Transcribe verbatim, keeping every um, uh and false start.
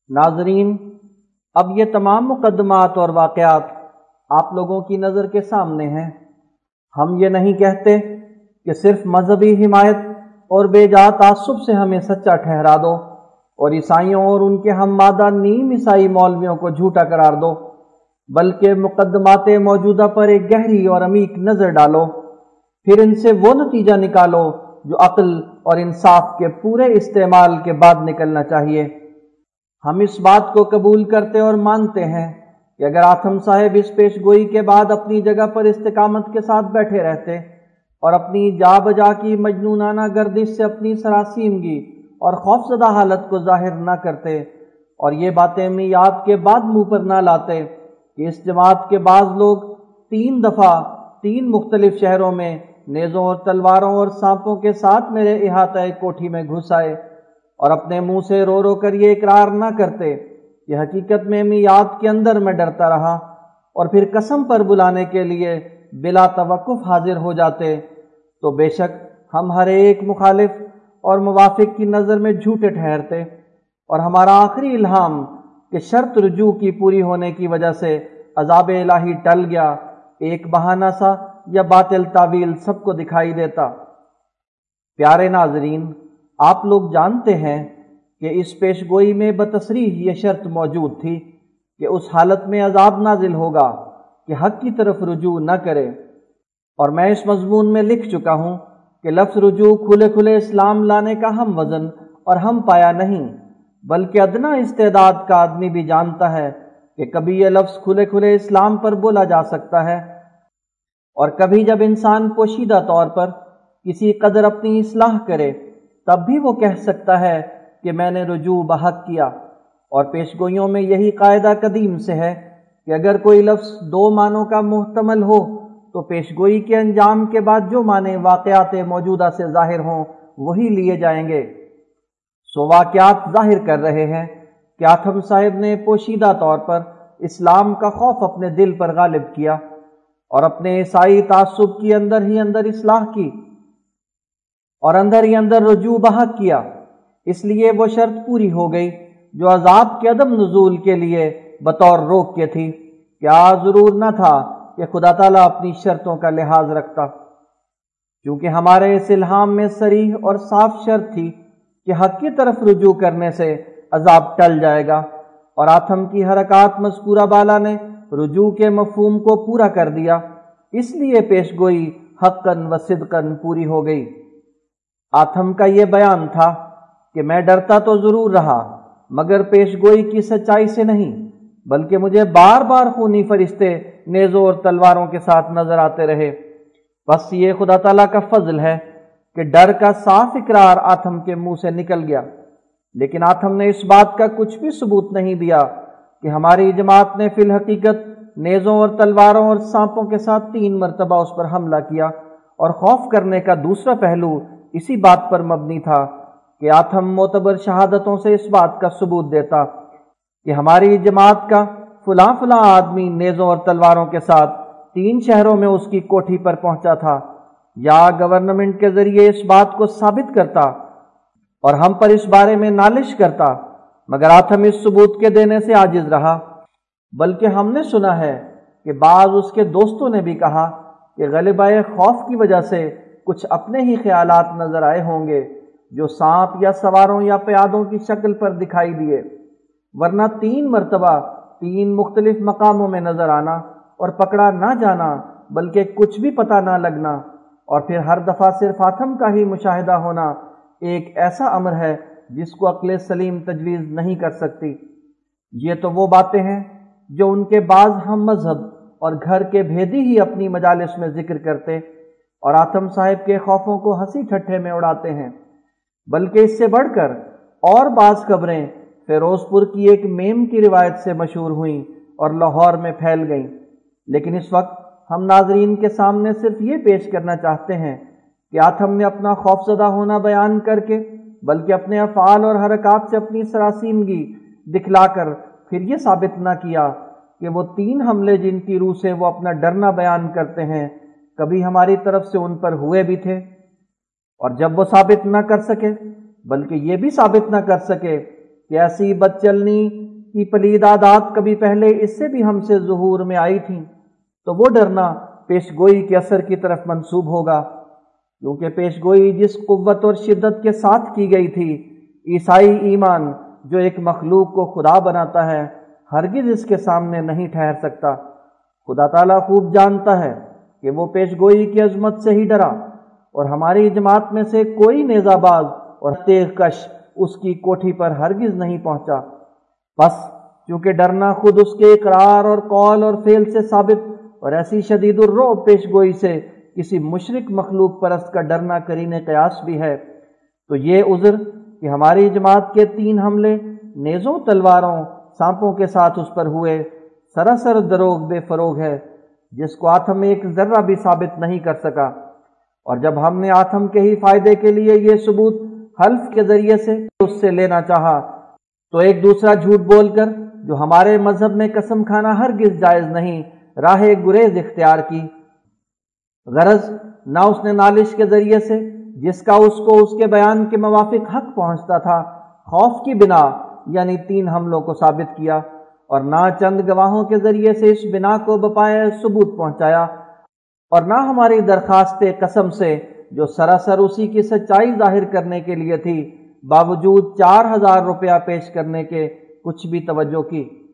ناظرین، اب یہ تمام مقدمات اور واقعات آپ لوگوں کی نظر کے سامنے ہیں۔ ہم یہ نہیں کہتے کہ صرف مذہبی حمایت اور بے جا تعصب سے ہمیں سچا ٹھہرا دو اور عیسائیوں اور ان کے ہم مادہ نیم عیسائی مولویوں کو جھوٹا قرار دو، بلکہ مقدمات موجودہ پر ایک گہری اور عمیق نظر ڈالو، پھر ان سے وہ نتیجہ نکالو جو عقل اور انصاف کے پورے استعمال کے بعد نکلنا چاہیے۔ ہم اس بات کو قبول کرتے اور مانتے ہیں کہ اگر آتم صاحب اس پیش گوئی کے بعد اپنی جگہ پر استقامت کے ساتھ بیٹھے رہتے اور اپنی جا بجا کی مجنونانہ گردش سے اپنی سراسیمگی اور خوفزدہ حالت کو ظاہر نہ کرتے اور یہ باتیں میعاد کے بعد منہ پر نہ لاتے کہ اس جماعت کے بعض لوگ تین دفعہ تین مختلف شہروں میں نیزوں اور تلواروں اور سانپوں کے ساتھ میرے احاطۂ کوٹھی میں گھس آئے اور اپنے منہ سے رو رو کر یہ اقرار نہ کرتے کہ حقیقت میں میعاد کے اندر میں ڈرتا رہا، اور پھر قسم پر بلانے کے لیے بلا توقف حاضر ہو جاتے، تو بے شک ہم ہر ایک مخالف اور موافق کی نظر میں جھوٹے ٹھہرتے، اور ہمارا آخری الہام کہ شرط رجوع کی پوری ہونے کی وجہ سے عذاب الہی ٹل گیا ایک بہانہ سا یا باطل تعویل سب کو دکھائی دیتا۔ پیارے ناظرین، آپ لوگ جانتے ہیں کہ اس پیش گوئی میں بتصریح یہ شرط موجود تھی کہ اس حالت میں عذاب نازل ہوگا کہ حق کی طرف رجوع نہ کرے، اور میں اس مضمون میں لکھ چکا ہوں کہ لفظ رجوع کھلے کھلے اسلام لانے کا ہم وزن اور ہم پایا نہیں، بلکہ ادنا استعداد کا آدمی بھی جانتا ہے کہ کبھی یہ لفظ کھلے کھلے اسلام پر بولا جا سکتا ہے، اور کبھی جب انسان پوشیدہ طور پر کسی قدر اپنی اصلاح کرے تب بھی وہ کہہ سکتا ہے کہ میں نے رجوع بحق کیا۔ اور پیش گوئیوں میں یہی قاعدہ قدیم سے ہے کہ اگر کوئی لفظ دو معنوں کا محتمل ہو تو پیش گوئی کے انجام کے بعد جو معنی واقعات موجودہ سے ظاہر ہوں وہی لیے جائیں گے۔ سو واقعات ظاہر کر رہے ہیں کہ آتم صاحب نے پوشیدہ طور پر اسلام کا خوف اپنے دل پر غالب کیا اور اپنے عیسائی تعصب کی اندر ہی اندر اصلاح کی اور اندر ہی اندر رجوع بحق کیا۔ اس لیے وہ شرط پوری ہو گئی جو عذاب کے عدم نزول کے لیے بطور روک کے تھی۔ کیا ضرور نہ تھا کہ خدا تعالیٰ اپنی شرطوں کا لحاظ رکھتا، کیونکہ ہمارے اس الہام میں صریح اور صاف شرط تھی کہ حق کی طرف رجوع کرنے سے عذاب ٹل جائے گا، اور آتم کی حرکات مذکورہ بالا نے رجوع کے مفہوم کو پورا کر دیا، اس لیے پیش گوئی حقاً و صدقاً پوری ہو گئی۔ آتم کا یہ بیان تھا کہ میں ڈرتا تو ضرور رہا مگر پیش گوئی کی سچائی سے نہیں، بلکہ مجھے بار بار خونی فرشتے نیزوں اور تلواروں کے ساتھ نظر آتے رہے۔ بس یہ خدا تعالیٰ کا فضل ہے کہ ڈر کا صاف اقرار آتم کے منہ سے نکل گیا، لیکن آتم نے اس بات کا کچھ بھی ثبوت نہیں دیا کہ ہماری جماعت نے فی الحقیقت نیزوں اور تلواروں اور سانپوں کے ساتھ تین مرتبہ اس پر حملہ کیا، اور خوف کرنے کا دوسرا پہلو اسی بات پر مبنی تھا کہ آتم معتبر شہادتوں سے اس بات کا ثبوت دیتا کہ ہماری جماعت کا فلاں فلاں آدمی نیزوں اور تلواروں کے ساتھ تین شہروں میں اس کی کوٹھی پر پہنچا تھا، یا گورنمنٹ کے ذریعے اس بات کو ثابت کرتا اور ہم پر اس بارے میں نالش کرتا، مگر آتم اس ثبوت کے دینے سے عاجز رہا۔ بلکہ ہم نے سنا ہے کہ بعض اس کے دوستوں نے بھی کہا کہ غلبہ خوف کی وجہ سے کچھ اپنے ہی خیالات نظر آئے ہوں گے جو سانپ یا سواروں یا پیادوں کی شکل پر دکھائی دیے، ورنہ تین مرتبہ تین مختلف مقاموں میں نظر آنا اور پکڑا نہ جانا بلکہ کچھ بھی پتہ نہ لگنا، اور پھر ہر دفعہ صرف آتم کا ہی مشاہدہ ہونا ایک ایسا امر ہے جس کو عقل سلیم تجویز نہیں کر سکتی۔ یہ تو وہ باتیں ہیں جو ان کے بعض ہم مذہب اور گھر کے بھیدی ہی اپنی مجالس میں ذکر کرتے اور آتم صاحب کے خوفوں کو ہنسی ٹھٹھے میں اڑاتے ہیں۔ بلکہ اس سے بڑھ کر اور بعض خبریں فیروز پور کی ایک میم کی روایت سے مشہور ہوئیں اور لاہور میں پھیل گئیں، لیکن اس وقت ہم ناظرین کے سامنے صرف یہ پیش کرنا چاہتے ہیں کہ آتم نے اپنا خوفزدہ ہونا بیان کر کے بلکہ اپنے افعال اور حرکات سے اپنی سراسیمگی دکھلا کر پھر یہ ثابت نہ کیا کہ وہ تین حملے جن کی روح سے وہ اپنا ڈرنا بیان کرتے ہیں کبھی ہماری طرف سے ان پر ہوئے بھی تھے، اور جب وہ ثابت نہ کر سکے بلکہ یہ بھی ثابت نہ کر سکے کہ ایسی بدچلنی کی پلید عادات کبھی پہلے اس سے بھی ہم سے ظہور میں آئی تھیں، تو وہ ڈرنا پیش گوئی کے اثر کی طرف منسوب ہوگا، کیونکہ پیش گوئی جس قوت اور شدت کے ساتھ کی گئی تھی، عیسائی ایمان جو ایک مخلوق کو خدا بناتا ہے ہرگز اس کے سامنے نہیں ٹھہر سکتا۔ خدا تعالیٰ خوب جانتا ہے کہ وہ پیش گوئی کی عظمت سے ہی ڈرا، اور ہماری جماعت میں سے کوئی نیزہ باز اور تیغ کش اس کی کوٹھی پر ہرگز نہیں پہنچا۔ بس چونکہ ڈرنا خود اس کے اقرار اور قول اور فعل سے ثابت، اور ایسی شدید الرعب پیش گوئی سے کسی مشرک مخلوق پرست کا ڈرنا قرین قیاس بھی ہے، تو یہ عذر کہ ہماری جماعت کے تین حملے نیزوں، تلواروں، سانپوں کے ساتھ اس پر ہوئے سراسر دروغ بے فروغ ہے، جس کو آتم ایک ذرہ بھی ثابت نہیں کر سکا۔ اور جب ہم نے آتم کے ہی فائدے کے لیے یہ ثبوت حلف کے ذریعے سے اس سے لینا چاہا، تو ایک دوسرا جھوٹ بول کر جو ہمارے مذہب میں قسم کھانا ہرگز جائز نہیں، راہ گریز اختیار کی۔ غرض نہ اس نے نالش کے ذریعے سے جس کا اس کو اس کے بیان کے موافق حق پہنچتا تھا خوف کی بنا یعنی تین حملوں کو ثابت کیا، اور نہ چند گواہوں کے ذریعے سے اس بنا کو بپائے ثبوت پہنچایا، اور نہ ہماری درخواست قسم سے جو سراسر اسی کی سچائی ظاہر کرنے کے لیے تھی باوجود چار ہزار روپیہ پیش کرنے کے کچھ بھی توجہ کی۔